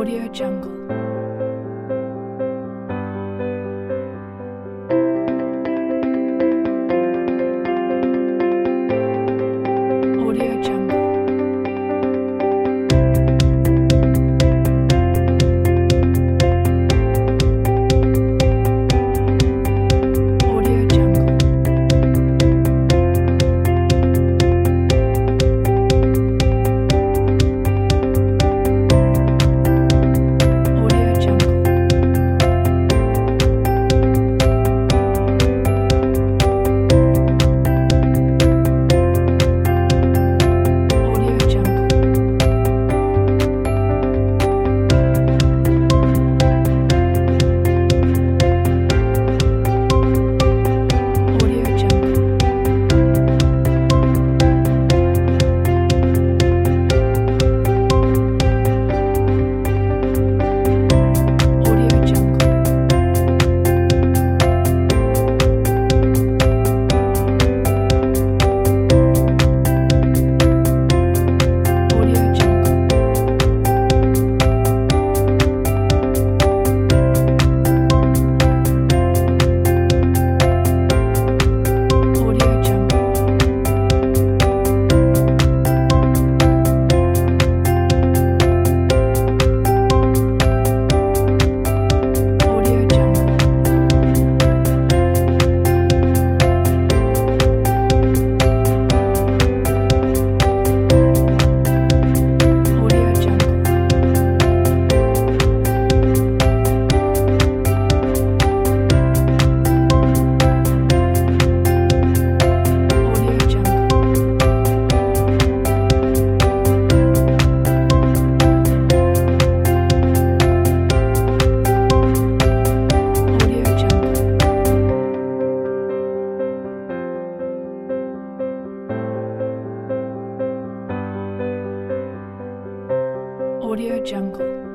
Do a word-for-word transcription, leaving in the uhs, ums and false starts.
Audio Jungle. Audio Jungle. Audio Jungle. Audio Jungle. Audio Jungle. Audio Jungle. Audio Jungle. Audio Jungle. Audio Jungle. Audio Jungle. Audio Jungle. Audio Jungle. Audio Jungle. Audio Jungle.